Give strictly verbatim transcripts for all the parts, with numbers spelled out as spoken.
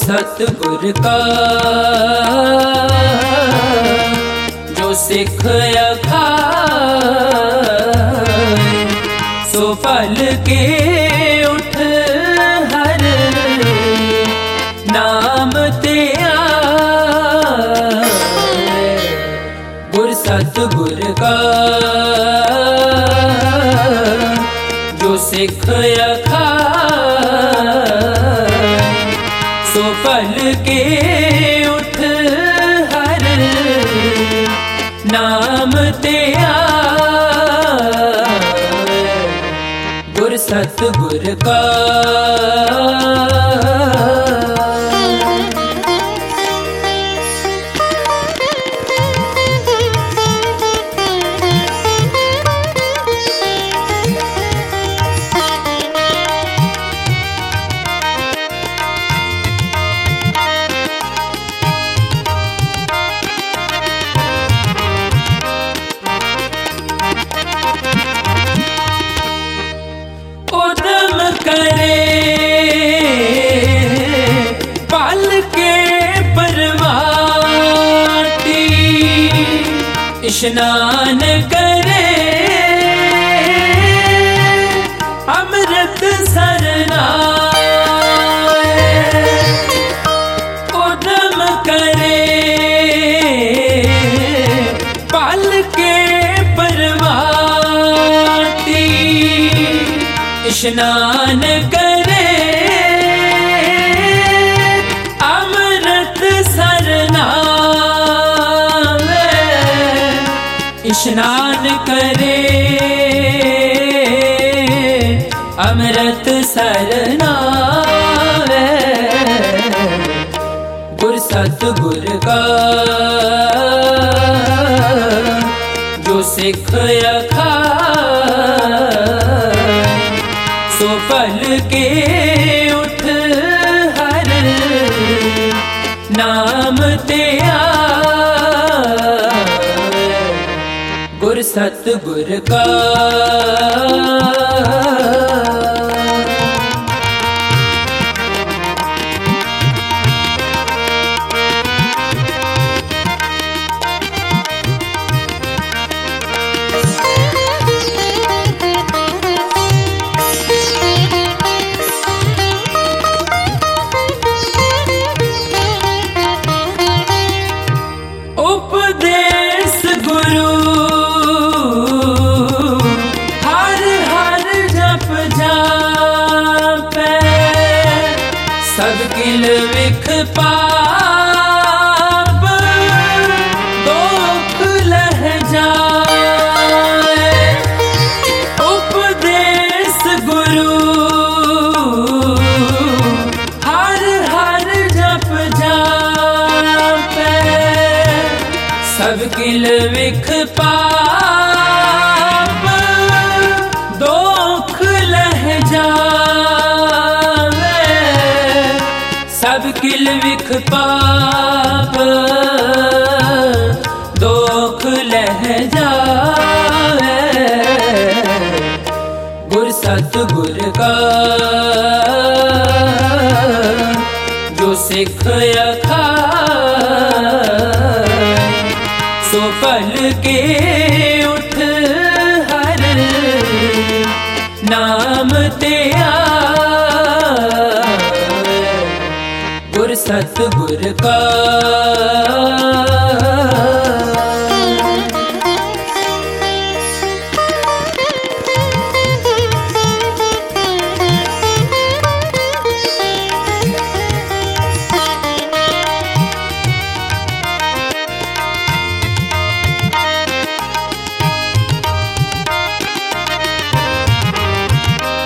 सतगुर का जो सिख अखाए, सो पल के उठ हर नाम ते आए। गुर सतगुर का जो सिख अखाए, सो पल के उठ हर नाम ते आए। गुर सतगुर का करे पल के परवाती, स्नान करे अमृत सरनाए। उद्यम करे पल के परवाती, स्नान करे अमृत सरनाए। स्नान करे अमृत सरनाए। गुर सतगुर का जो सिख अखाए, सो पल के उठ हर नाम ते आए। गुर सतगुर का उपदेश गुरु हर हर जप जापै, सब किल विख पाप दुख लह जाए। उपदेश गुरु हर हर जप जापै, सब किल विख पाप दुख लह जाए। सब किल विख पाप दुख लह जाए। गुर सतगुर का जो सिख अखाए, सो पल के उठ हर नाम ते आए। गुर सतगुर का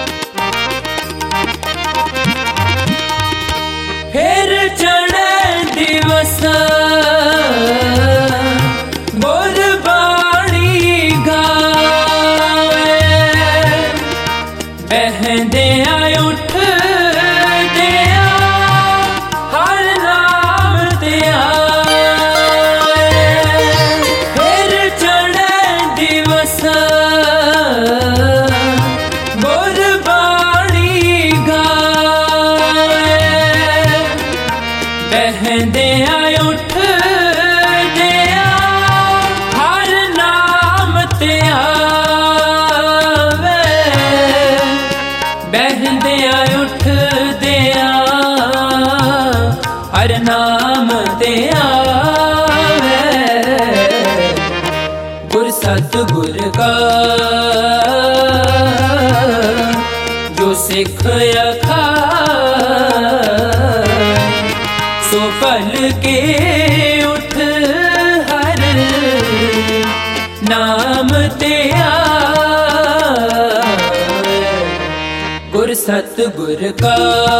फिर चढ़े जो सिख सो पल के उठ हर नाम ते आवे गुर सतगुर का।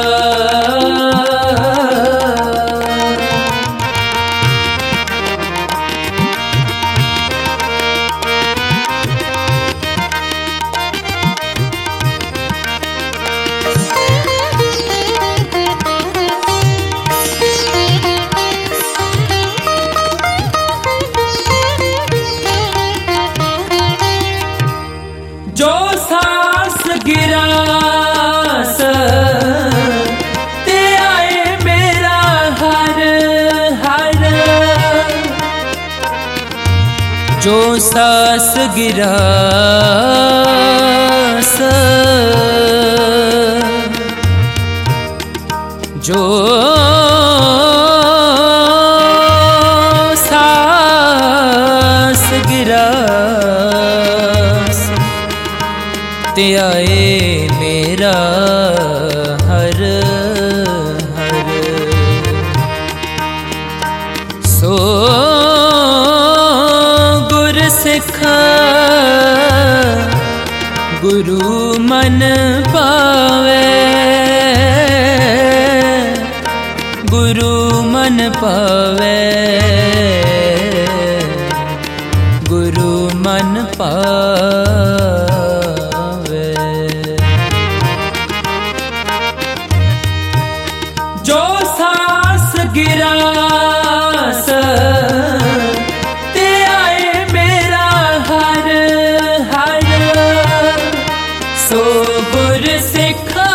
जो सांस गिरास ते आए मेरा हर हर, जो सांस गिरास जो सांस गिरास ते आए मेरा हर हर, सो गुर सिख गुरु मन पावे, गुरु मन पावे, गुरु मन पावे। जो सांस गिरास ते आए मेरा हर हर, सो गुर सिखा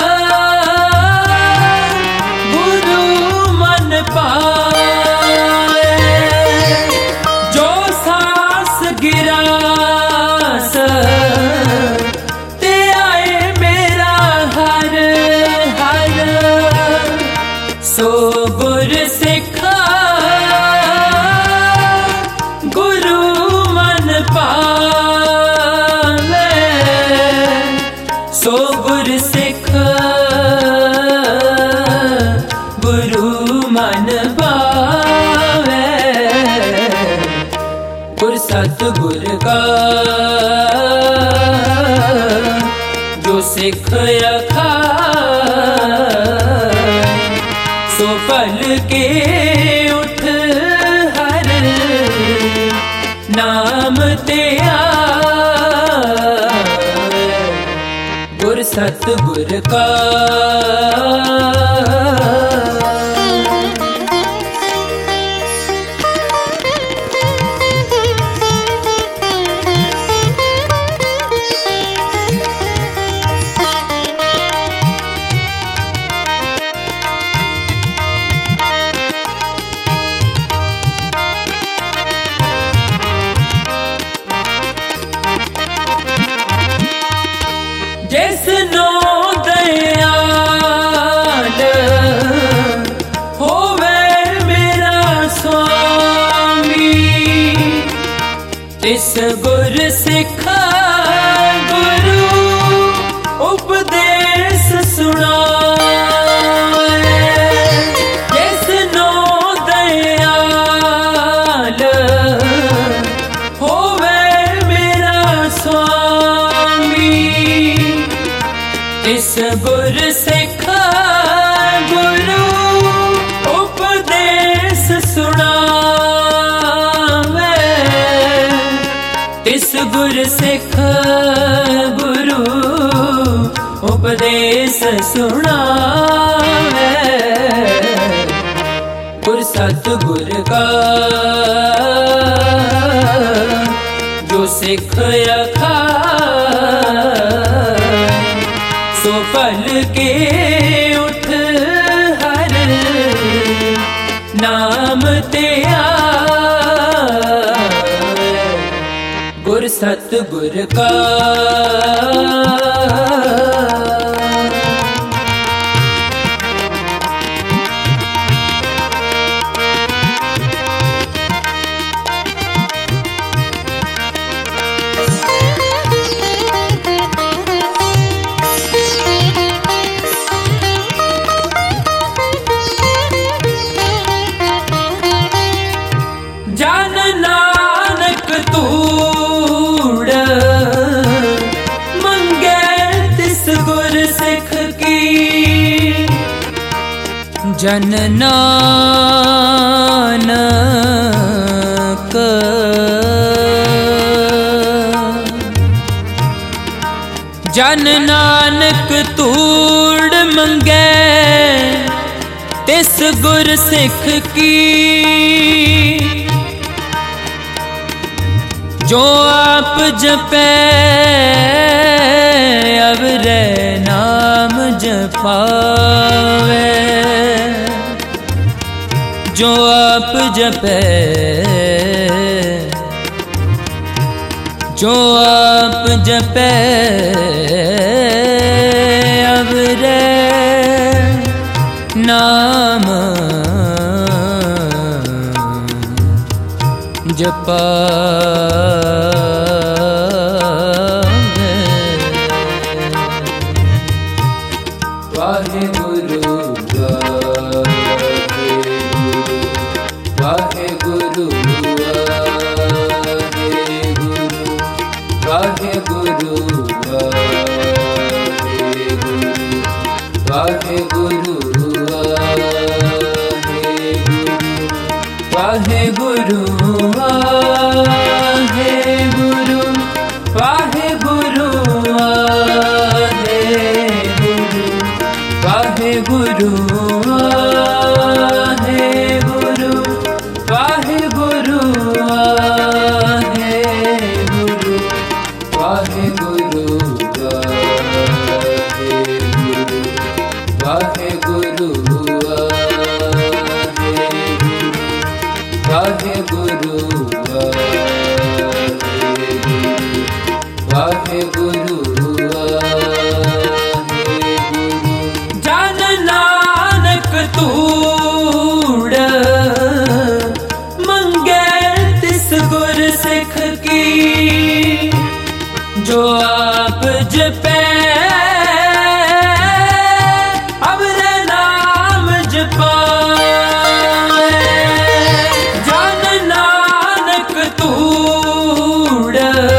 गुरु मन पावे। जो सांस गिरास ते आए मेरा हर हर, सो गुर सिखा गुरु मन पावे, सो गुर सिख गुरु मन पावे गुर सतगुर का। जो सिख सो पल के उठ हर नाम ते आवे गुर सतगुर का। जिसनो दयाल होवे मेरा स्वामी, तिस गुर सिखा गुरु उपदेश सुनाए। जिसनो दयाल होवे मेरा स्वामी, इस गुर सिखा गुरु उपदेश सुनावे। इस गुर सिखा गुरु उपदेश सुनावे गुर सतगुर का। जो सिख रखा सो पल के उठ हर नाम ते आवे गुर सतगुर का। जन नानक जन नानक तूड़ मंगे तिस गुर सिख की, जो आप जपे अवरे नाम जपावे, जो आप जपे जो आप जपे अवरे नाम जपावे। वाहेगुरु वाहेगुरु वाहेगुरु वाहेगुरु वाहेगुरु वाहेगुरु वाहेगुरु वाहेगुरु वाहेगुरु वाहेगुरु वाहेगुरु वाहेगुरु वाहेगुरु वाहेगुरु जन नानक तूड़ मंगे तिस गुर सिख की, जो आप जपे अवरे नाम जपावे, जन नानक तूड़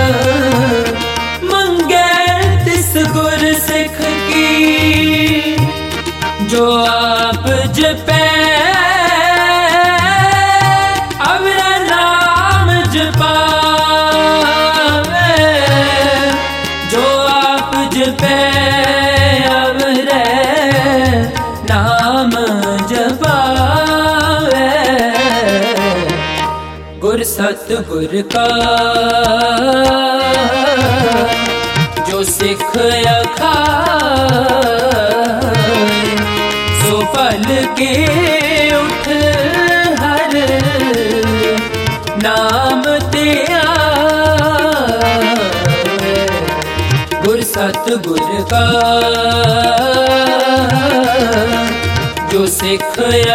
मंगे तिस गुर सिख की, जो आप जपे अवरे नाम जपावे, जो आप जपे अवरे नाम जपावे। गुर सतगुर का जो सिख अखाए, सो फल के उठ हर नाम ते आवे। गुर सतगुर का जो सिख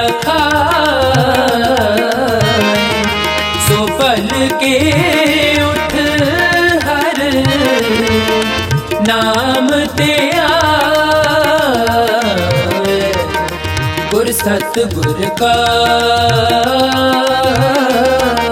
अखाए, सो फल के उठ हर नाम ते आवे। गुर सतगुर का